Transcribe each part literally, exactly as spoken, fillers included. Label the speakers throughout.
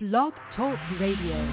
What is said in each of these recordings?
Speaker 1: Blog Talk Radio.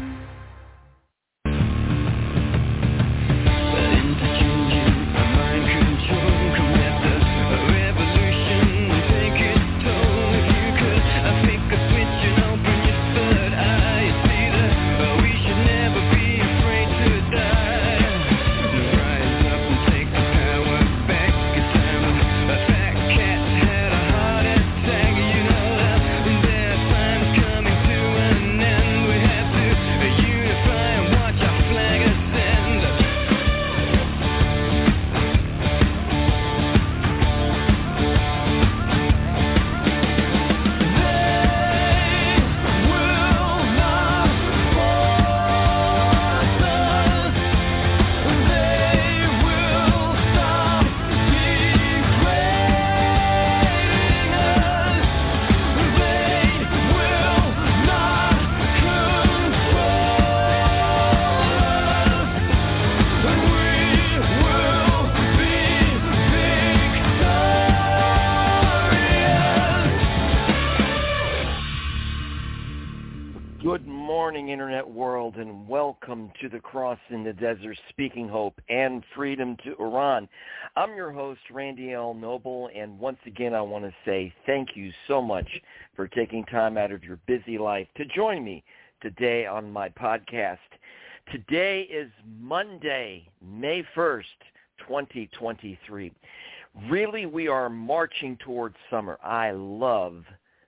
Speaker 2: To the Cross in the Desert, speaking hope and freedom to Iran. I'm your host, Randy L. Noble, and once again I want to say thank you so much for taking time out of your busy life to join me today on my podcast. Today is Monday, May first, twenty twenty-three. Really, we are marching towards summer. I love,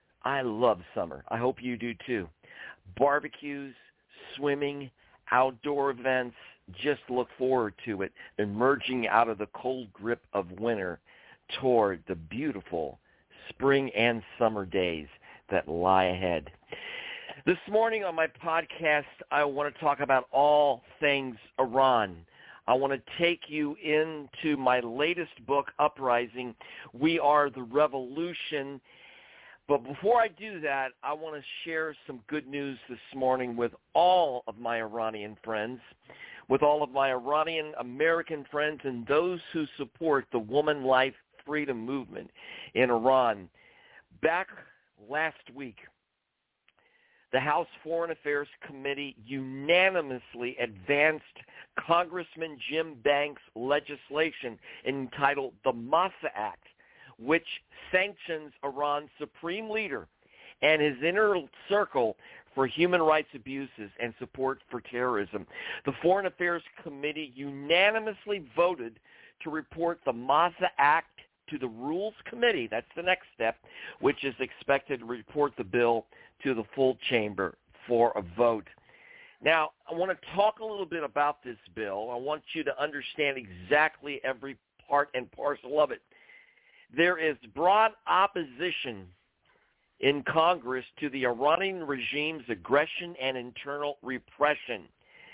Speaker 2: I love summer. I hope you do too. Barbecues, swimming, outdoor events, just look forward to it, emerging out of the cold grip of winter toward the beautiful spring and summer days that lie ahead. This morning on my podcast, I want to talk about all things Iran. I want to take you into my latest book, Uprising, We Are the Revolution. But before I do that, I want to share some good news this morning with all of my Iranian friends, with all of my Iranian American friends, and those who support the Woman Life Freedom Movement in Iran. Back last week, the House Foreign Affairs Committee unanimously advanced Congressman Jim Banks' legislation entitled the Massa Act, which sanctions Iran's supreme leader and his inner circle for human rights abuses and support for terrorism. The Foreign Affairs Committee unanimously voted to report the Massa Act to the Rules Committee, that's the next step, which is expected to report the bill to the full chamber for a vote. Now, I want to talk a little bit about this bill. I want you to understand exactly every part and parcel of it. There is broad opposition in Congress to the Iranian regime's aggression and internal repression.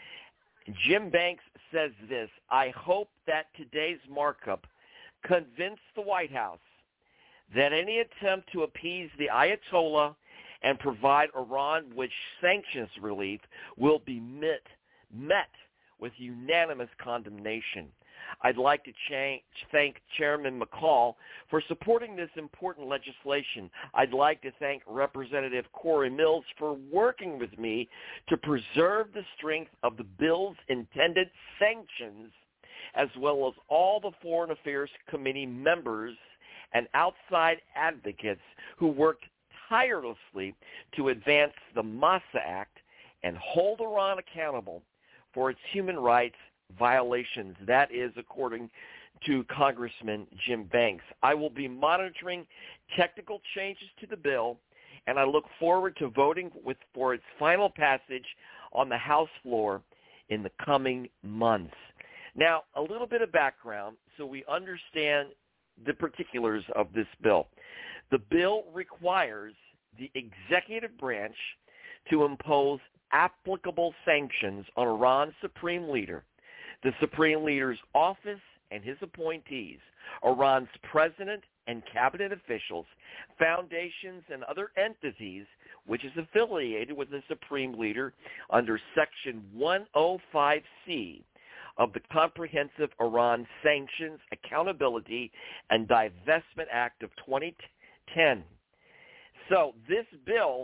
Speaker 2: Jim Banks says this: I hope that today's markup convinced the White House that any attempt to appease the Ayatollah and provide Iran with sanctions relief will be met, met with unanimous condemnation. I'd like to cha- thank Chairman McCall for supporting this important legislation. I'd like to thank Representative Corey Mills for working with me to preserve the strength of the bill's intended sanctions, as well as all the Foreign Affairs Committee members and outside advocates who worked tirelessly to advance the Massa Act and hold Iran accountable for its human rights violations. That is according to Congressman Jim Banks. I will be monitoring technical changes to the bill, and I look forward to voting with for its final passage on the House floor in the coming months. Now, a little bit of background so we understand the particulars of this bill. The bill requires the executive branch to impose applicable sanctions on Iran's supreme leader, the supreme leader's office and his appointees, Iran's president and cabinet officials, foundations, and other entities which is affiliated with the supreme leader under Section one oh five C of the Comprehensive Iran Sanctions, Accountability, and Divestment Act of twenty ten. So this bill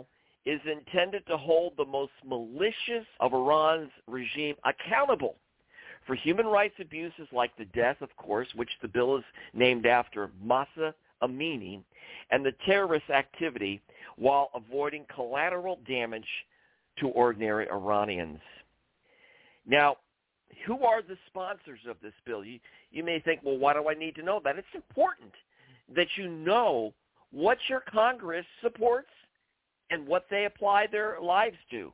Speaker 2: is intended to hold the most malicious of Iran's regime accountable for human rights abuses like the death, of course, which the bill is named after Mahsa Amini, and the terrorist activity while avoiding collateral damage to ordinary Iranians. Now, who are the sponsors of this bill? You, you may think, well, why do I need to know that? It's important that you know what your Congress supports and what they apply their lives to.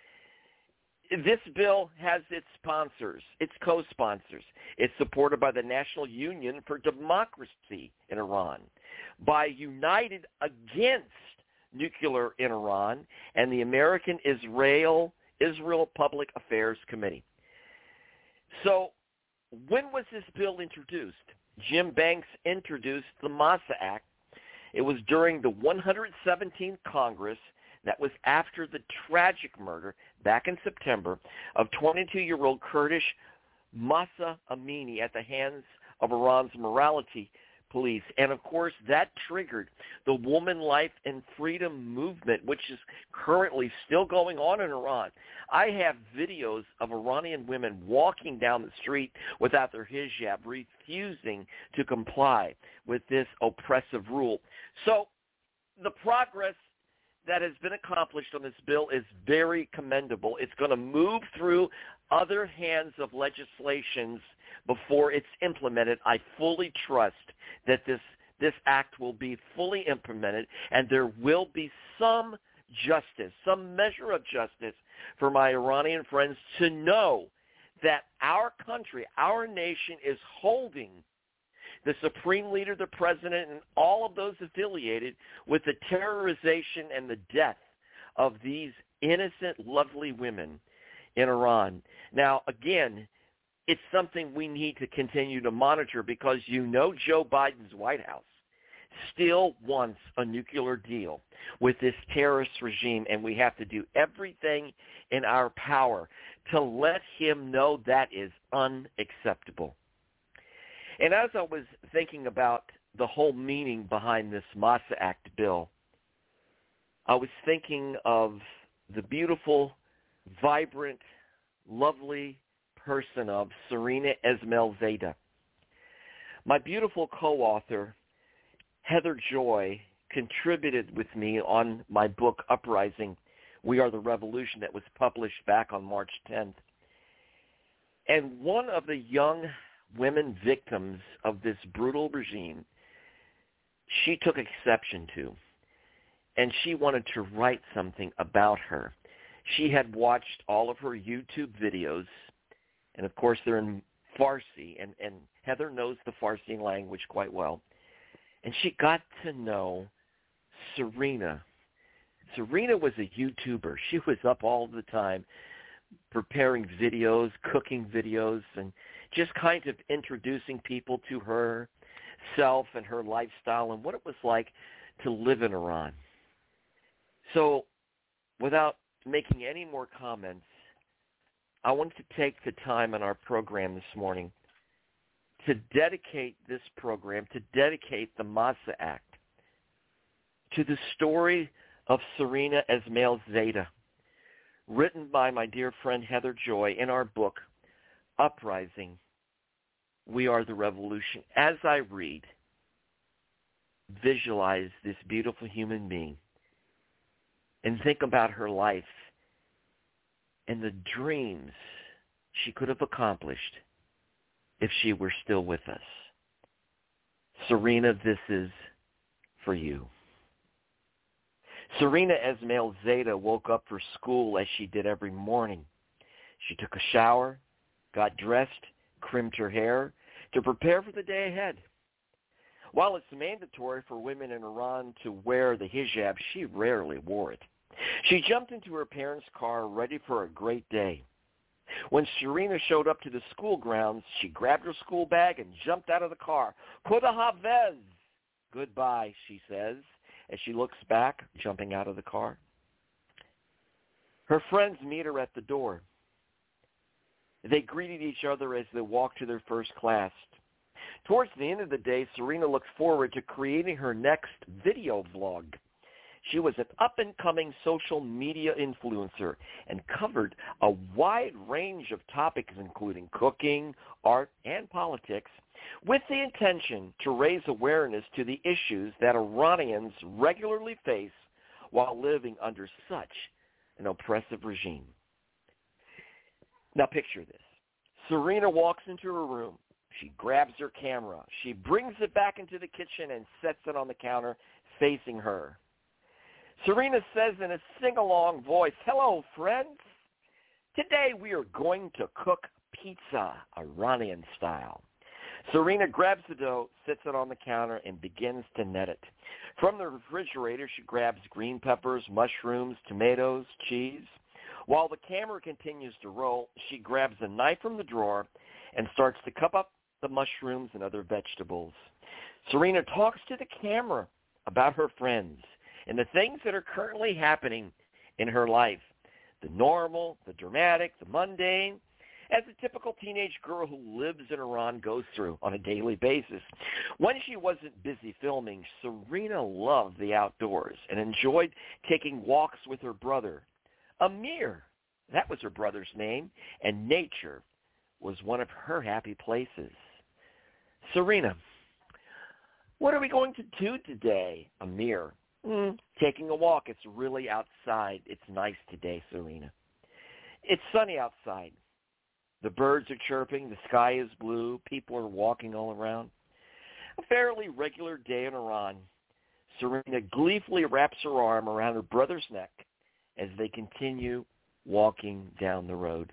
Speaker 2: This bill has its sponsors, its co-sponsors. It's supported by the National Union for Democracy in Iran, by United Against Nuclear in Iran, and the American Israel Israel Public Affairs Committee. So when was this bill introduced? Jim Banks introduced the Mahsa Act. It was during the one hundred seventeenth Congress. That was after the tragic murder back in September of twenty-two-year-old Kurdish Mahsa Amini at the hands of Iran's morality police. And, of course, that triggered the Woman, Life, and Freedom movement, which is currently still going on in Iran. I have videos of Iranian women walking down the street without their hijab, refusing to comply with this oppressive rule. So the progress that has been accomplished on this bill is very commendable. It's going to move through other hands of legislations before it's implemented. I fully trust that this this act will be fully implemented, and there will be some justice, some measure of justice for my Iranian friends to know that our country, our nation is holding the supreme leader, the president, and all of those affiliated with the terrorization and the death of these innocent, lovely women in Iran. Now, again, it's something we need to continue to monitor because you know Joe Biden's White House still wants a nuclear deal with this terrorist regime, and we have to do everything in our power to let him know that is unacceptable. And as I was thinking about the whole meaning behind this Mahsa Act bill, I was thinking of the beautiful, vibrant, lovely person of Serena Esmail-Zada. My beautiful co-author, Heather Joy, contributed with me on my book, Uprising, We Are the Revolution, that was published back on March tenth. And one of the young women victims of this brutal regime, she took exception to, and she wanted to write something about her. She had watched all of her YouTube videos, and of course they're in Farsi, and, and Heather knows the Farsi language quite well, and she got to know Serena. Serena was a YouTuber. She was up all the time preparing videos, cooking videos, and just kind of introducing people to herself and her lifestyle and what it was like to live in Iran. So without making any more comments, I wanted to take the time in our program this morning to dedicate this program, to dedicate the Mahsa Act to the story of Serena Esmail-Zada, written by my dear friend Heather Joy in our book, Uprising, We Are the Revolution. As I read, visualize this beautiful human being and think about her life and the dreams she could have accomplished if she were still with us. Serena, this is for you. Serena Esmail-Zada woke up for school as she did every morning. She took a shower, got dressed, crimped her hair to prepare for the day ahead. While it's mandatory for women in Iran to wear the hijab, she rarely wore it. She jumped into her parents' car ready for a great day. When Serena showed up to the school grounds, she grabbed her school bag and jumped out of the car. Khuda Hafez, goodbye, she says, as she looks back, jumping out of the car. Her friends meet her at the door. They greeted each other as they walked to their first class. Towards the end of the day, Serena looks forward to creating her next video vlog. She was an up-and-coming social media influencer and covered a wide range of topics, including cooking, art, and politics, with the intention to raise awareness to the issues that Iranians regularly face while living under such an oppressive regime. Now picture this. Serena walks into her room. She grabs her camera. She brings it back into the kitchen and sets it on the counter facing her. Serena says in a sing-along voice, "Hello, friends. Today we are going to cook pizza, Iranian style." Serena grabs the dough, sits it on the counter, and begins to net it. From the refrigerator, she grabs green peppers, mushrooms, tomatoes, cheese. While the camera continues to roll, she grabs a knife from the drawer and starts to cut up the mushrooms and other vegetables. Serena talks to the camera about her friends and the things that are currently happening in her life, the normal, the dramatic, the mundane, as a typical teenage girl who lives in Iran goes through on a daily basis. When she wasn't busy filming, Serena loved the outdoors and enjoyed taking walks with her brother. Amir, that was her brother's name, and nature was one of her happy places. Serena, what are we going to do today? Amir, mm, taking a walk. It's really outside. It's nice today, Serena. It's sunny outside. The birds are chirping. The sky is blue. People are walking all around. A fairly regular day in Iran. Serena gleefully wraps her arm around her brother's neck as they continue walking down the road.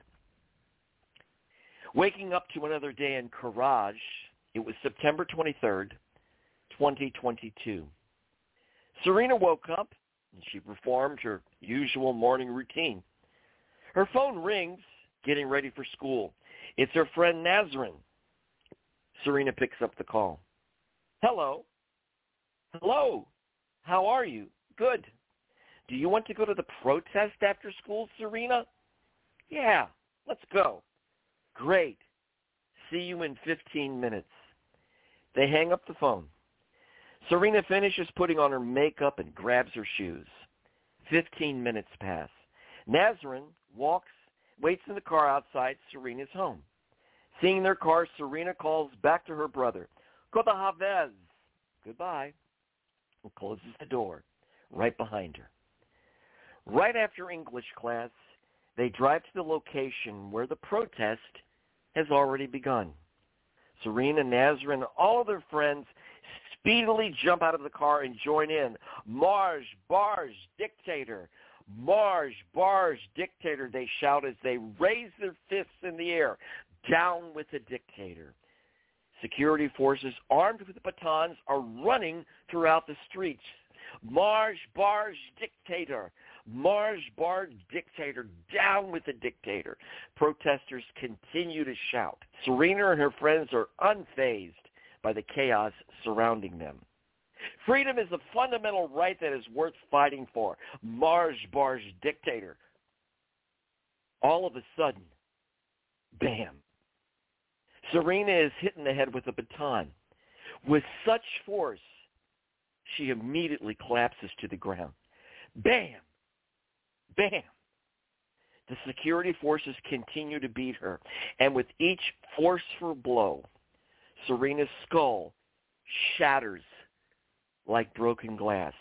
Speaker 2: Waking up to another day in Karaj, it was September twenty-third, twenty twenty-two. Serena woke up and she performed her usual morning routine. Her phone rings, getting ready for school. It's her friend Nazrin. Serena picks up the call. Hello. Hello. How are you? Good. Do you want to go to the protest after school, Serena? Yeah, let's go. Great. See you in fifteen minutes. They hang up the phone. Serena finishes putting on her makeup and grabs her shoes. Fifteen minutes pass. Nazrin walks, waits in the car outside Serena's home. Seeing their car, Serena calls back to her brother. Koda Havez. Goodbye. And closes the door right behind her. Right after English class, they drive to the location where the protest has already begun. Serena, Nazrin, and all of their friends speedily jump out of the car and join in. Marj, Barj, dictator. Marj, Barj, dictator, they shout as they raise their fists in the air. Down with the dictator. Security forces armed with batons are running throughout the streets. Marj, Barj, dictator. Marj, Barj, dictator. Down with the dictator. Protesters continue to shout. Serena and her friends are unfazed by the chaos surrounding them. Freedom is a fundamental right that is worth fighting for. Marj, Barj, dictator. All of a sudden, bam. Serena is hit in the head with a baton. With such force, she immediately collapses to the ground. Bam! Bam! The security forces continue to beat her, and with each forceful blow, Serena's skull shatters like broken glass.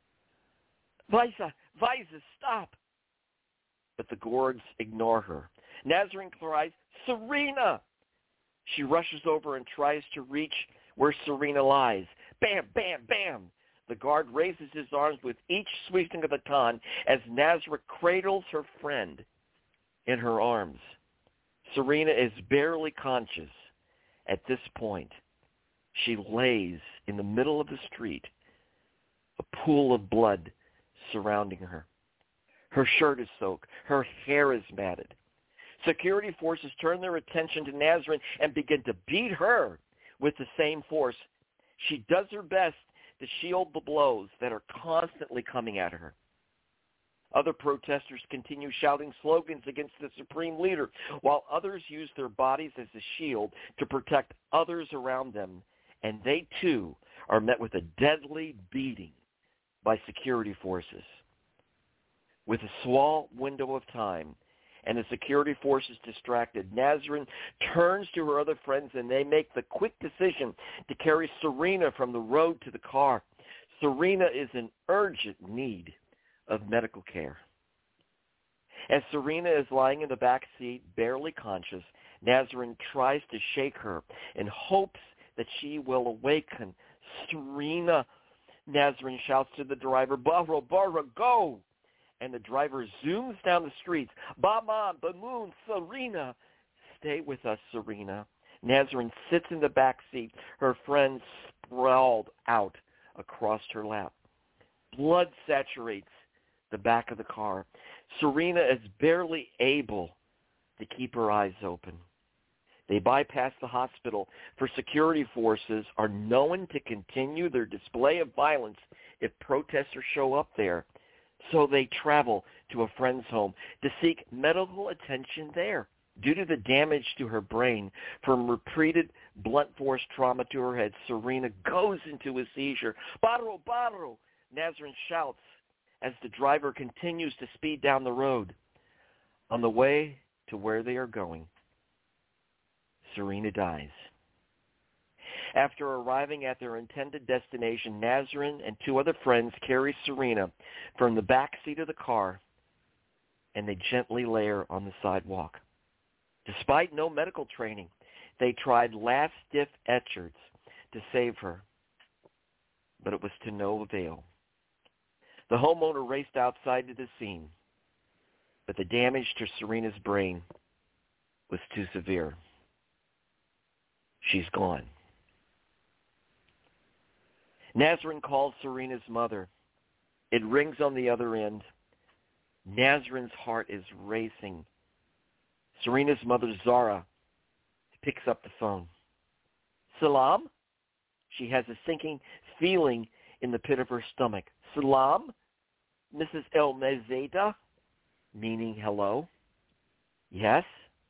Speaker 2: Vaisa, Vaisa, stop! But the guards ignore her. Nazrin cries, Serena! She rushes over and tries to reach where Serena lies. Bam, bam, bam! The guard raises his arms with each sweeping of the baton as Nazrin cradles her friend in her arms. Serena is barely conscious at this point. She lays in the middle of the street, a pool of blood surrounding her. Her shirt is soaked. Her hair is matted. Security forces turn their attention to Nazrin and begin to beat her with the same force. She does her best to shield the blows that are constantly coming at her. Other protesters continue shouting slogans against the supreme leader, while others use their bodies as a shield to protect others around them, and they too are met with a deadly beating by security forces. With a small window of time and the security forces distracted, Nazrin turns to her other friends and they make the quick decision to carry Serena from the road to the car. Serena is in urgent need of medical care. As Serena is lying in the back seat, barely conscious, Nazrin tries to shake her in hopes that she will awaken. Serena, Nazrin shouts to the driver, Barra, Barra, go! And the driver zooms down the streets. Bama, Bamoon, Serena. Stay with us, Serena. Nazrin sits in the back seat, her friend sprawled out across her lap. Blood saturates the back of the car. Serena is barely able to keep her eyes open. They bypass the hospital, for security forces are known to continue their display of violence if protesters show up there. So they travel to a friend's home to seek medical attention there. Due to the damage to her brain from repeated blunt force trauma to her head, Serena goes into a seizure. Barro, barro, Nazrin shouts as the driver continues to speed down the road. On the way to where they are going, Serena dies. After arriving at their intended destination, Nazrin and two other friends carry Serena from the back seat of the car, and they gently lay her on the sidewalk. Despite no medical training, they tried last-ditch efforts to save her, but it was to no avail. The homeowner raced outside to the scene, but the damage to Serena's brain was too severe. She's gone. Nazrin calls Serena's mother. It rings on the other end. Nazrin's heart is racing. Serena's mother, Zara, picks up the phone. Salam? She has a sinking feeling in the pit of her stomach. Salam? Missus El Mezeda? Meaning hello? Yes?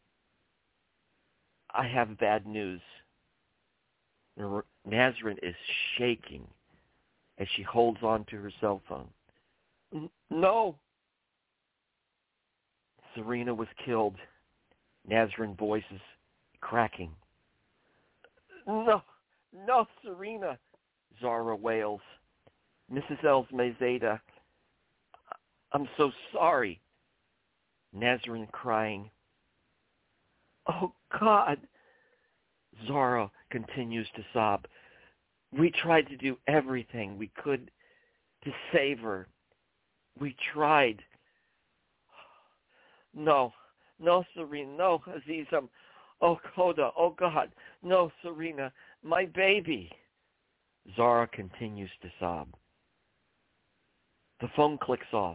Speaker 2: I have bad news. Nazrin is shaking as she holds on to her cell phone. No. Serena was killed. Nazrin's voice is cracking. No, no, Serena, Zara wails. Missus El Mezeda, I'm so sorry. Nazrin crying. Oh, God. Zara continues to sob. We tried to do everything we could to save her. We tried. No, no, Serena, no, Azizam. Oh, Koda, oh, God, no, Serena, my baby. Zara continues to sob. The phone clicks off.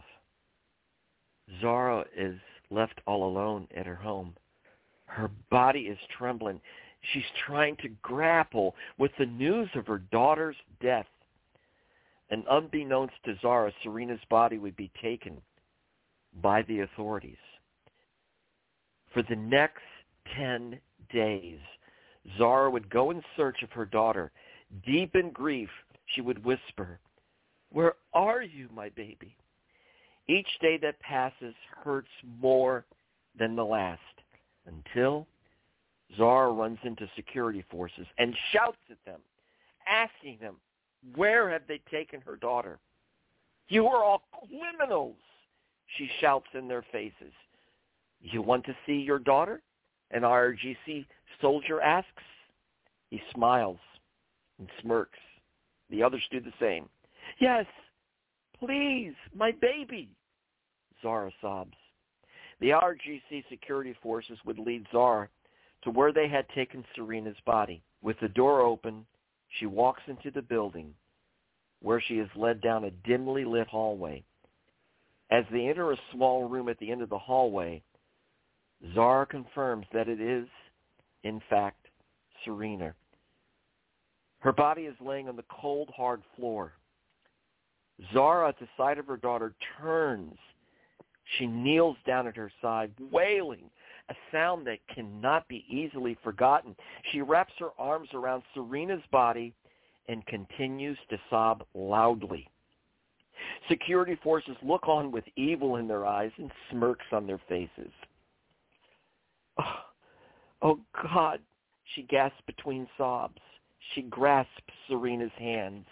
Speaker 2: Zara is left all alone at her home. Her body is trembling. She's trying to grapple with the news of her daughter's death. And unbeknownst to Zara, Serena's body would be taken by the authorities. For the next ten days, Zara would go in search of her daughter. Deep in grief, she would whisper, "Where are you, my baby?" Each day that passes hurts more than the last, until Zara runs into security forces and shouts at them, asking them, where have they taken her daughter? You are all criminals, she shouts in their faces. You want to see your daughter? An R G C soldier asks. He smiles and smirks. The others do the same. Yes, please, my baby, Zara sobs. The R G C security forces would lead Zara to where they had taken Serena's body. With the door open, she walks into the building, where she is led down a dimly lit hallway. As they enter a small room at the end of the hallway, Zara confirms that it is, in fact, Serena. Her body is laying on the cold, hard floor. Zara, at the sight of her daughter, turns. She kneels down at her side, wailing, a sound that cannot be easily forgotten. She wraps her arms around Serena's body and continues to sob loudly. Security forces look on with evil in their eyes and smirks on their faces. Oh, oh God, she gasps between sobs. She grasps Serena's hands.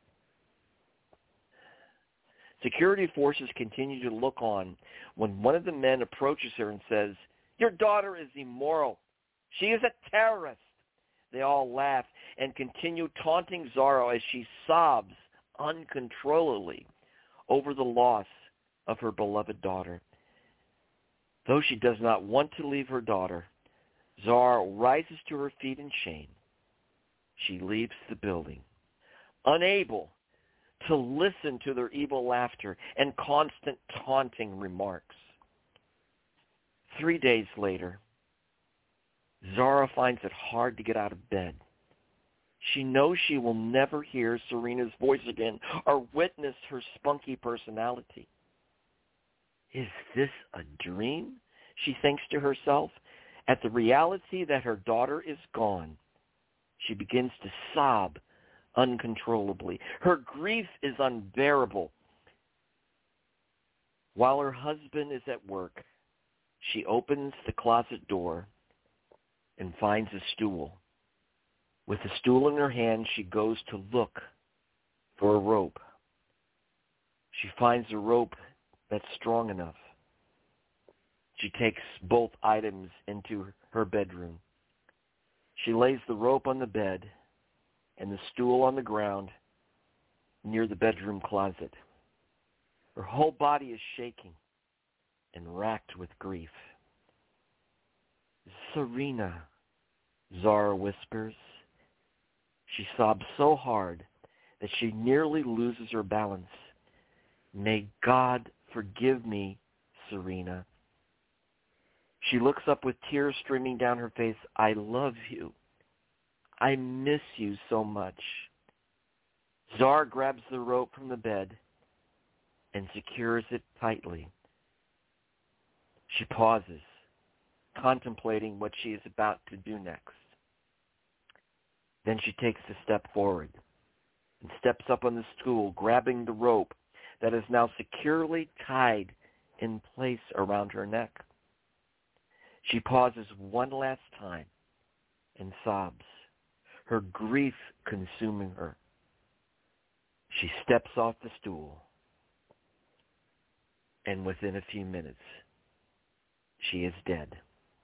Speaker 2: Security forces continue to look on when one of the men approaches her and says, "Your daughter is immoral. She is a terrorist." They all laugh and continue taunting Zara as she sobs uncontrollably over the loss of her beloved daughter. Though she does not want to leave her daughter, Zara rises to her feet in shame. She leaves the building, unable to listen to their evil laughter and constant taunting remarks. Three days later, Zara finds it hard to get out of bed. She knows she will never hear Serena's voice again or witness her spunky personality. Is this a dream? She thinks to herself. At the reality that her daughter is gone, she begins to sob uncontrollably. Her grief is unbearable. While her husband is at work, she opens the closet door and finds a stool. With the stool in her hand, she goes to look for a rope. She finds a rope that's strong enough. She takes both items into her bedroom. She lays the rope on the bed and the stool on the ground near the bedroom closet. Her whole body is shaking and racked with grief. "Serena," Zara whispers. She sobs so hard that she nearly loses her balance. "May God forgive me, Serena." She looks up with tears streaming down her face. "I love you. I miss you so much." Zara grabs the rope from the bed and secures it tightly. She pauses, contemplating what she is about to do next. Then she takes a step forward and steps up on the stool, grabbing the rope that is now securely tied in place around her neck. She pauses one last time and sobs, her grief consuming her. She steps off the stool, and within a few minutes, she is dead.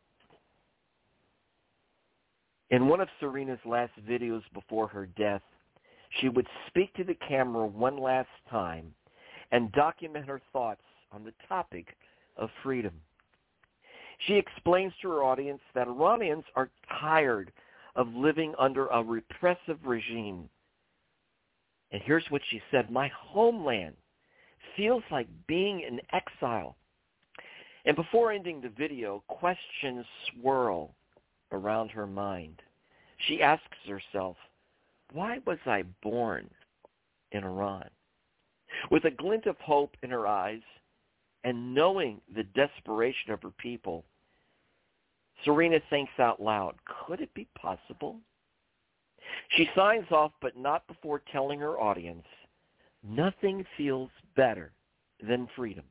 Speaker 2: In one of Serena's last videos before her death, she would speak to the camera one last time and document her thoughts on the topic of freedom. She explains to her audience that Iranians are tired of living under a repressive regime. And here's what she said: "My homeland feels like being in exile." And before ending the video, questions swirl around her mind. She asks herself, why was I born in Iran? With a glint of hope in her eyes and knowing the desperation of her people, Serena thinks out loud, could it be possible? She signs off, but not before telling her audience, nothing feels better than freedom.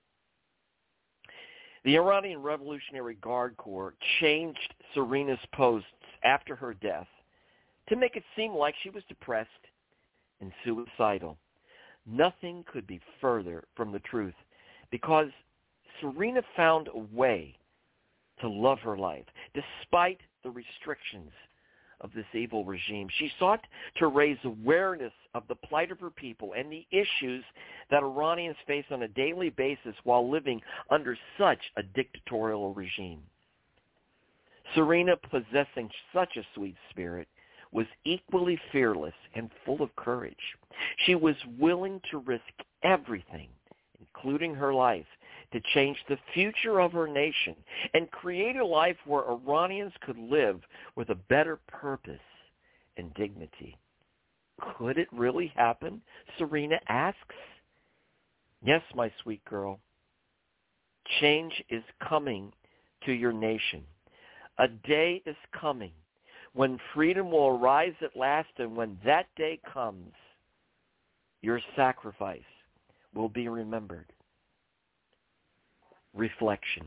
Speaker 2: The Iranian Revolutionary Guard Corps changed Serena's posts after her death to make it seem like she was depressed and suicidal. Nothing could be further from the truth, because Serena found a way to love her life despite the restrictions of this evil regime. She sought to raise awareness of the plight of her people and the issues that Iranians face on a daily basis while living under such a dictatorial regime. Serena, possessing such a sweet spirit, was equally fearless and full of courage. She was willing to risk everything, including her life, to change the future of her nation and create a life where Iranians could live with a better purpose and dignity. Could it really happen? Serena asks. Yes, my sweet girl. Change is coming to your nation. A day is coming when freedom will arise at last, and when that day comes, your sacrifice will be remembered. Reflection.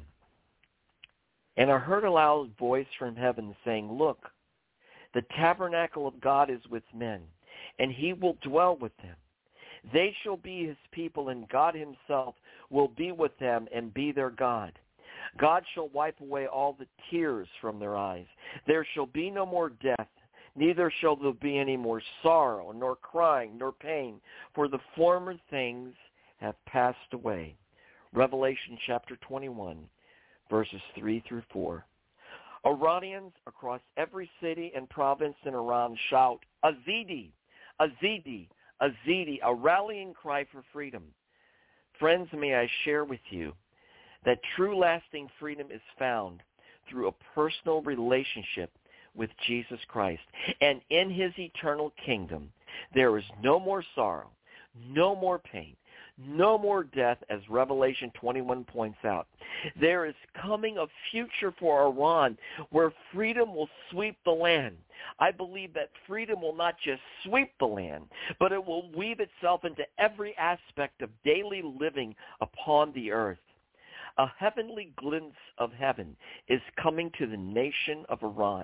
Speaker 2: And I heard a loud voice from heaven saying, Look, the tabernacle of God is with men, and he will dwell with them. They shall be his people, and God himself will be with them and be their God. God shall wipe away all the tears from their eyes. There shall be no more death, neither shall there be any more sorrow, nor crying, nor pain, for the former things have passed away. Revelation chapter twenty-one, verses three through four. Iranians across every city and province in Iran shout, Azadi, Azadi, Azadi, a rallying cry for freedom. Friends, may I share with you that true lasting freedom is found through a personal relationship with Jesus Christ. And in his eternal kingdom, there is no more sorrow, no more pain, no more death, as Revelation twenty-one points out. There is coming a future for Iran where freedom will sweep the land. I believe that freedom will not just sweep the land, but it will weave itself into every aspect of daily living upon the earth. A heavenly glimpse of heaven is coming to the nation of Iran.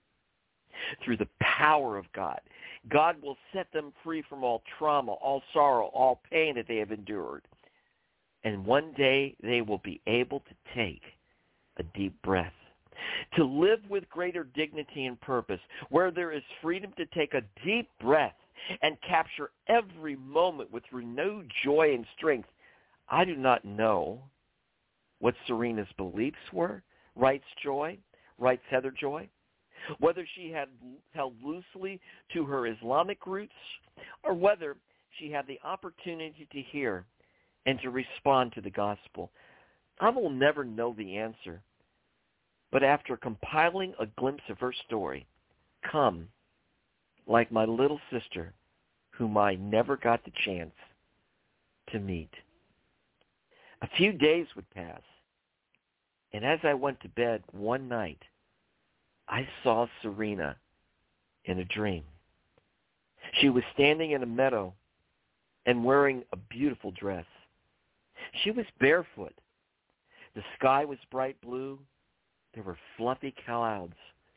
Speaker 2: Through the power of God, God will set them free from all trauma, all sorrow, all pain that they have endured. And one day they will be able to take a deep breath, to live with greater dignity and purpose, where there is freedom to take a deep breath and capture every moment with renewed joy and strength. I do not know what Serena's beliefs were, writes Joy, writes Heather Joy, whether she had held loosely to her Islamic roots or whether she had the opportunity to hear and to respond to the gospel. I will never know the answer, but after compiling a glimpse of her story, come, like my little sister, whom I never got the chance to meet. A few days would pass, and as I went to bed one night, I saw Serena in a dream. She was standing in a meadow and wearing a beautiful dress. She was barefoot. The sky was bright blue. There were fluffy clouds.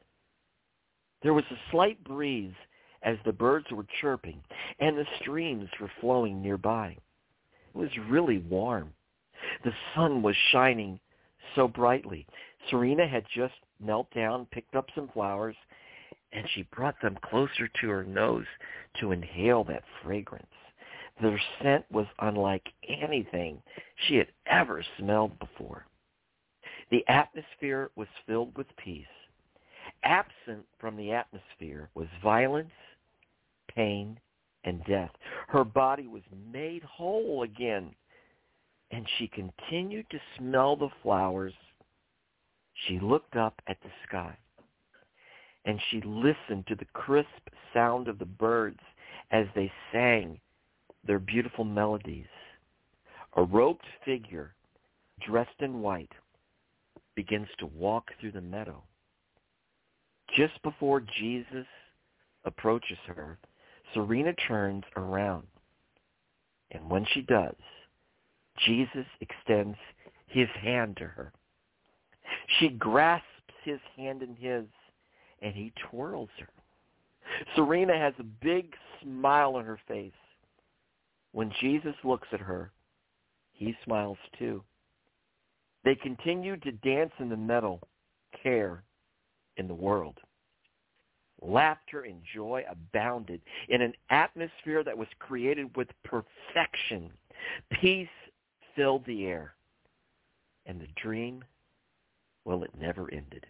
Speaker 2: There was a slight breeze as the birds were chirping and the streams were flowing nearby. It was really warm. The sun was shining so brightly. Serena had just knelt down, picked up some flowers, and she brought them closer to her nose to inhale that fragrance. Their scent was unlike anything she had ever smelled before. The atmosphere was filled with peace. Absent from the atmosphere was violence, pain, and death. Her body was made whole again, and she continued to smell the flowers. She looked up at the sky, and she listened to the crisp sound of the birds as they sang their beautiful melodies. A robed figure, dressed in white, begins to walk through the meadow. Just before Jesus approaches her, Serena turns around, and when she does, Jesus extends his hand to her. She grasps his hand in his, and he twirls her. Serena has a big smile on her face. When Jesus looks at her, he smiles too. They continued to dance in the meadow, care in the world. Laughter and joy abounded in an atmosphere that was created with perfection. Peace filled the air, and the dream, well, it never ended.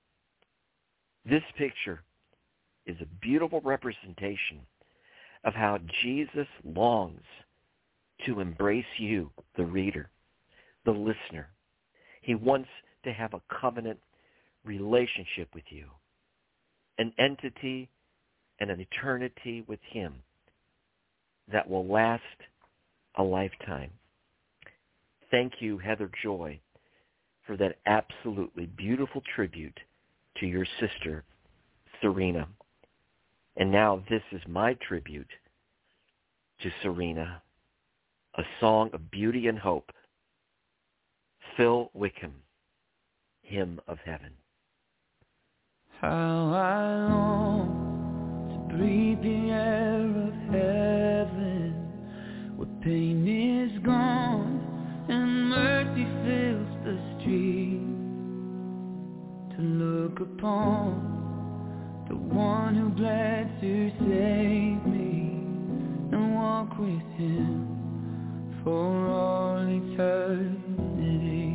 Speaker 2: This picture is a beautiful representation of how Jesus longs to embrace you, the reader, the listener. He wants to have a covenant relationship with you, an entity and an eternity with him that will last a lifetime. Thank you, Heather Joy, for that absolutely beautiful tribute to your sister, Serena. And now this is my tribute to Serena a song of beauty and hope. Phil Wickham, Hymn of Heaven.
Speaker 3: How I long to breathe the air of heaven, where pain is gone and mercy fills the street, to look upon the one who bled to save me and walk with him for all eternity.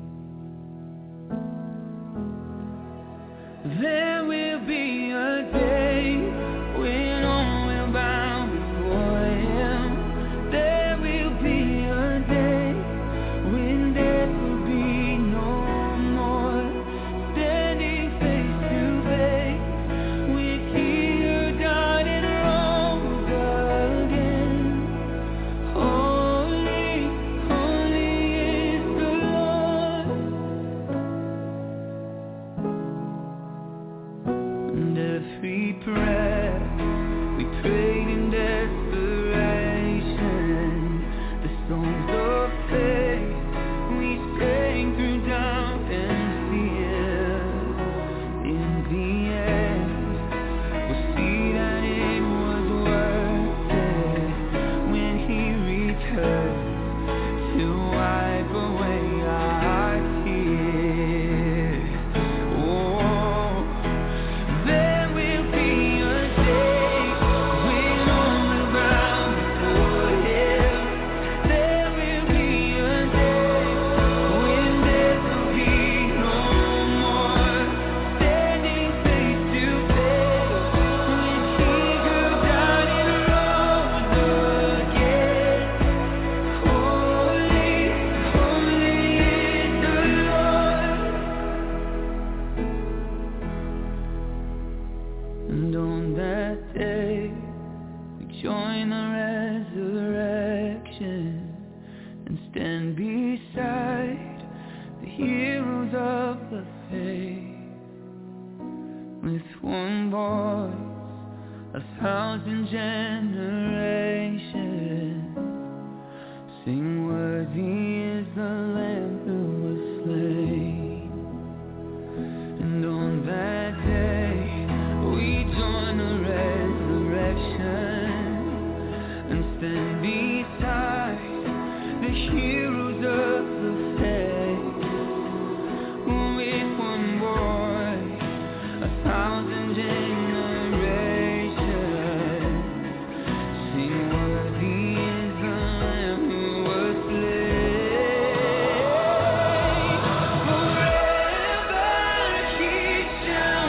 Speaker 3: There will be a day when all will bow before him. There will be a day when death will be no more, standing face to face with he who died and rose again. Holy, holy is the Lord. And every prayer we prayed in desperation, the songs of faith we sang through doubt and fear, in the end we'll see that it was worth it when he returned to wipe away our tears. Oh, there will be a day when all will bow before him. There will be a day when death will be no more, standing face to face with he who died and rose again. Holy, holy is the Lord. And on that day, we join the resurrection and stand beside the heroes of the faith. With one voice, a thousand generations sing, worthy is the Lamb who was slain. And on that day, we join the resurrection and stand beside the heroes of the faith. With one voice, a thousand generations sing, worthy is the Lamb who was slain. Forever he shall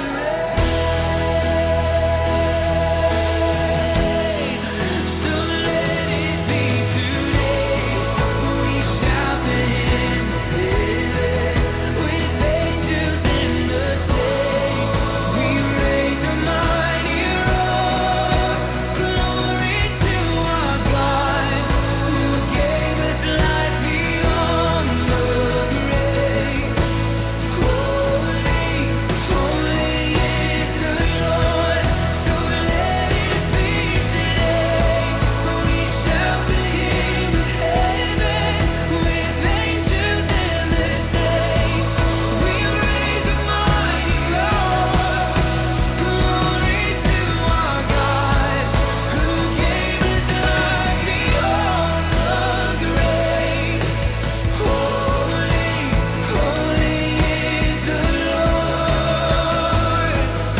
Speaker 3: reign. So let it be today. We shout the hymn of heaven with angels in the saints. We raise a mighty roar, glory to our God, who gave us life beyond the grave. Holy, holy is the Lord. So let it be today. We shout the hymn of heaven with angels and the saints. We raise a mighty roar, glory to our God, who gave us life beyond the grave. Holy, holy is the Lord.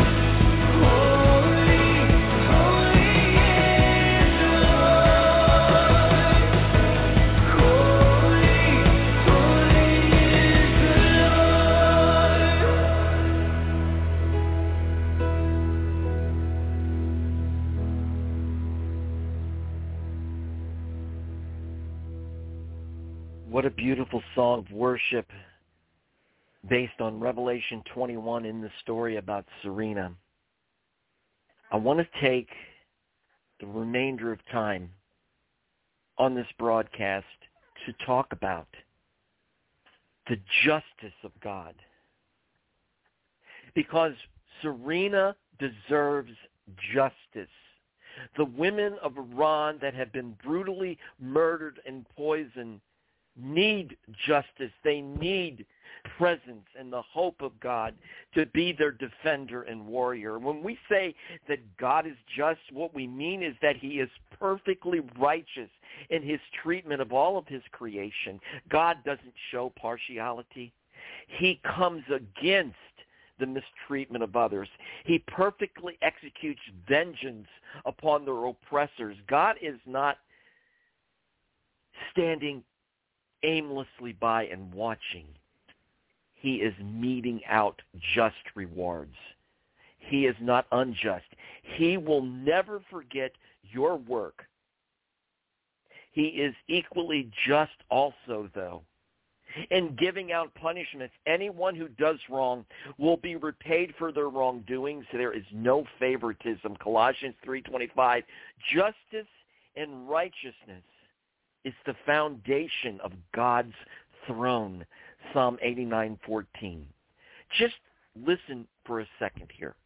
Speaker 3: Holy, holy is the Lord. Holy, holy is the
Speaker 2: What a beautiful song of worship based on Revelation twenty-one in the story about Serena. I want to take the remainder of time on this broadcast to talk about the justice of God. Because Serena deserves justice. The women of Iran that have been brutally murdered and poisoned need justice. They need presence and the hope of God to be their defender and warrior. When we say that God is just, what we mean is that he is perfectly righteous in his treatment of all of his creation. God doesn't show partiality. He comes against the mistreatment of others. He perfectly executes vengeance upon their oppressors. God is not standing aimlessly by and watching. He is meting out just rewards. He is not unjust. He will never forget your work. He is equally just also, though. In giving out punishments, anyone who does wrong will be repaid for their wrongdoings. There is no favoritism. Colossians three twenty-five. Justice and righteousness is the foundation of God's throne. Psalm eighty-nine fourteen. Just listen for a second here.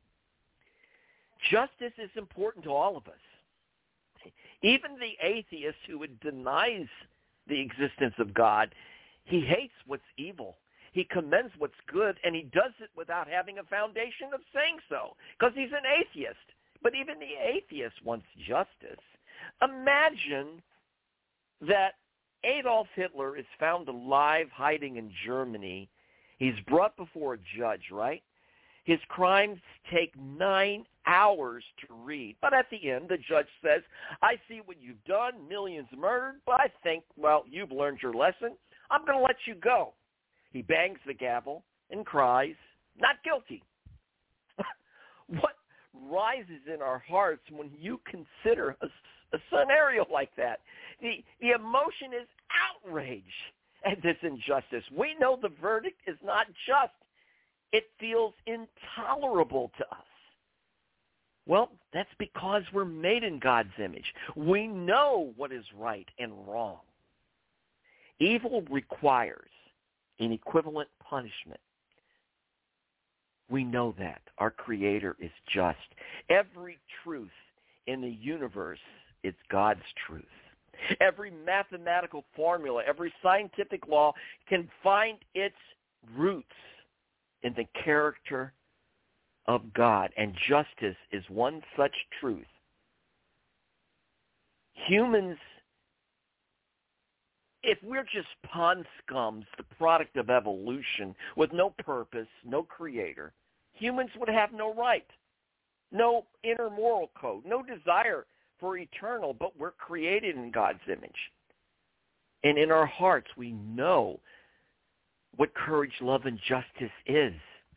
Speaker 2: Justice is important to all of us. Even the atheist who denies the existence of God, he hates what's evil. He commends what's good, and he does it without having a foundation of saying so, because he's an atheist. But even the atheist wants justice. Imagine that Adolf Hitler is found alive hiding in Germany. He's brought before a judge, right? His crimes take nine hours to read. But at the end, the judge says, I see what you've done, millions murdered, but I think, well, you've learned your lesson. I'm going to let you go. He bangs the gavel and cries, not guilty. What rises in our hearts when you consider a, a scenario like that? The, the emotion is outrage at this injustice. We know the verdict is not just. It feels intolerable to us. Well, that's because we're made in God's image. We know what is right and wrong. Evil requires an equivalent punishment. We know that. Our Creator is just. Every truth in the universe is God's truth. Every mathematical formula, every scientific law can find its roots in the character of God, and justice is one such truth. Humans, if we're just pond scums, the product of evolution, with no purpose, no creator, humans would have no right, no inner moral code, no desire for eternal, but we're created in God's image. And in our hearts, we know what courage, love, and justice is.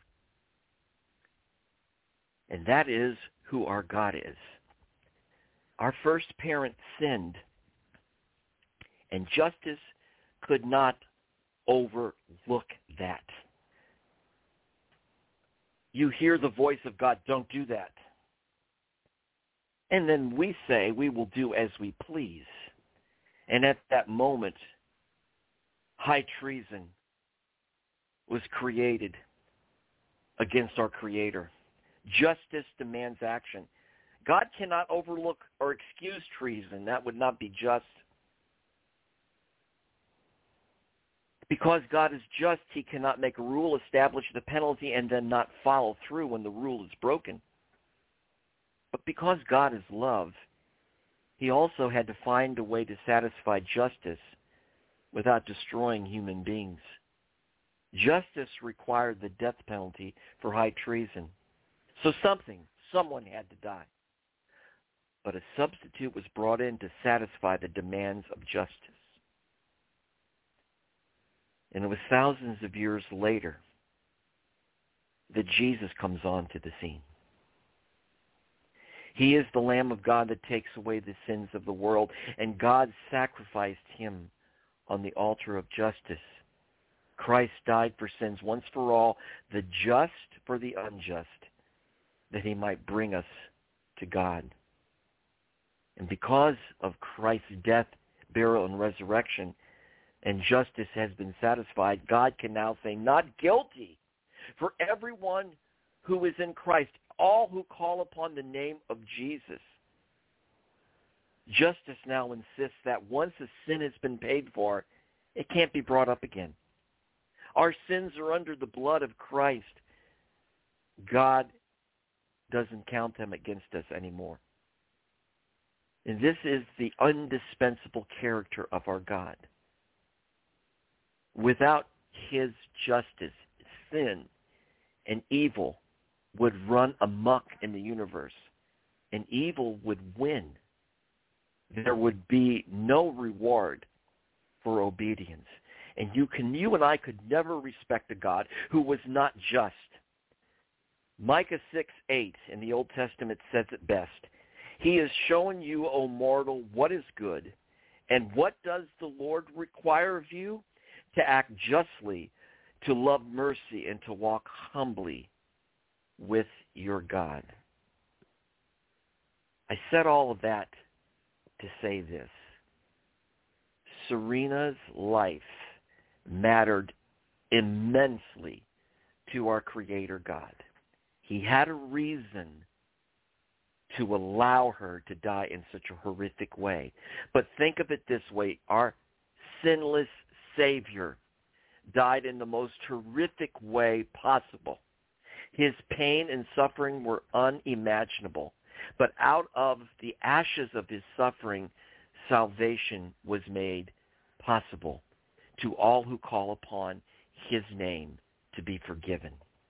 Speaker 2: And that is who our God is. Our first parent sinned, and justice could not overlook that. You hear the voice of God, don't do that. And then we say we will do as we please. And at that moment, high treason was created against our Creator. Justice demands action. God cannot overlook or excuse treason. That would not be just. Because God is just, he cannot make a rule, establish the penalty, and then not follow through when the rule is broken. But because God is love, he also had to find a way to satisfy justice without destroying human beings. Justice required the death penalty for high treason. So something, someone had to die. But a substitute was brought in to satisfy the demands of justice. And it was thousands of years later that Jesus comes onto the scene. He is the Lamb of God that takes away the sins of the world, and God sacrificed him on the altar of justice. Christ died for sins once for all, the just for the unjust, that he might bring us to God. And because of Christ's death, burial, and resurrection, and justice has been satisfied, God can now say, not guilty, for everyone who is in Christ, all who call upon the name of Jesus Justice now insists that once a sin has been paid for, it can't be brought up again. Our sins are under the blood of Christ. God doesn't count them against us anymore. And this is the indispensable character of our God. Without his justice, sin and evil would run amok in the universe, and evil would win. There would be no reward for obedience. And you can, you and I could never respect a God who was not just. Micah six eight in the Old Testament says it best. He has shown you, O mortal, what is good. And what does the Lord require of you? To act justly, to love mercy, and to walk humbly with your God. I said all of that to say this. Serena's life mattered immensely to our Creator God. He had a reason to allow her to die in such a horrific way. But think of it this way. Our sinless Savior died in the most horrific way possible. His pain and suffering were unimaginable. But out of the ashes of his suffering, salvation was made possible to all who call upon his name to be forgiven.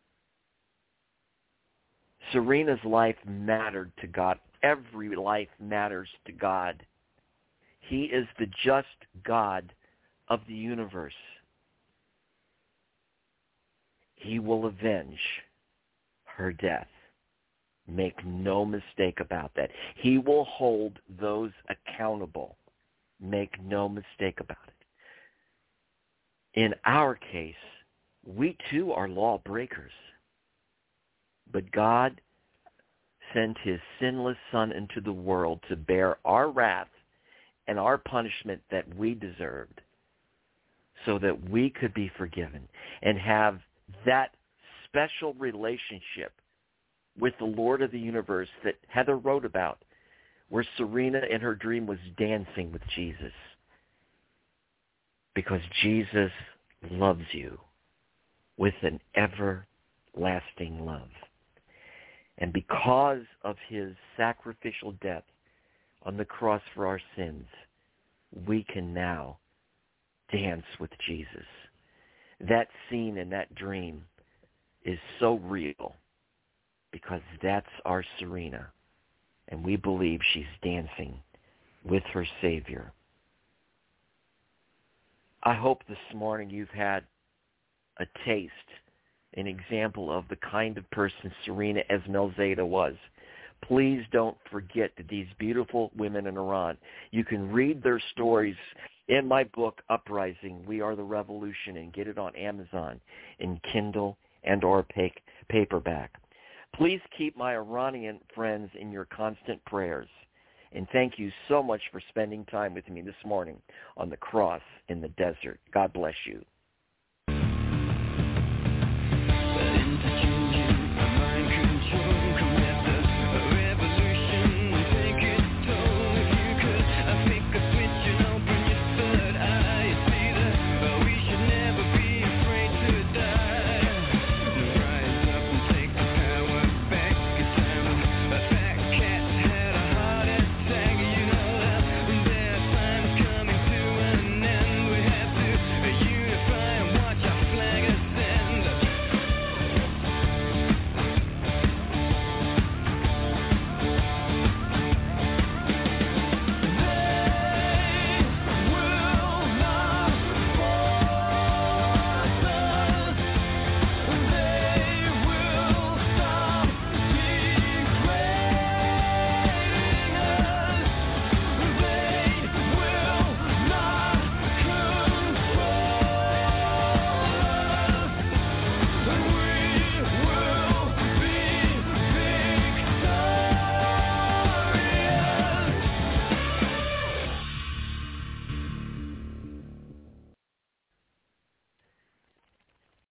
Speaker 2: Serena's life mattered to God. Every life matters to God. He is the just God of the universe. He will avenge her death. Make no mistake about that. He will hold those accountable. Make no mistake about it. In our case, we too are lawbreakers. But God sent his sinless Son into the world to bear our wrath and our punishment that we deserved so that we could be forgiven and have that special relationship with the Lord of the universe that Heather wrote about, where Serena in her dream was dancing with Jesus. Because Jesus loves you with an everlasting love. And because of his sacrificial death on the cross for our sins, we can now dance with Jesus. That scene in that dream is so real because that's our Serena, and we believe she's dancing with her Savior. I hope this morning you've had a taste, an example of the kind of person Serena Esmelzadeh was. Please don't forget that these beautiful women in Iran, you can read their stories in my book, Uprising, We Are the Revolution, and get it on Amazon in Kindle and or paperback. Please keep my Iranian friends in your constant prayers. And thank you so much for spending time with me this morning on the cross in the desert. God bless you.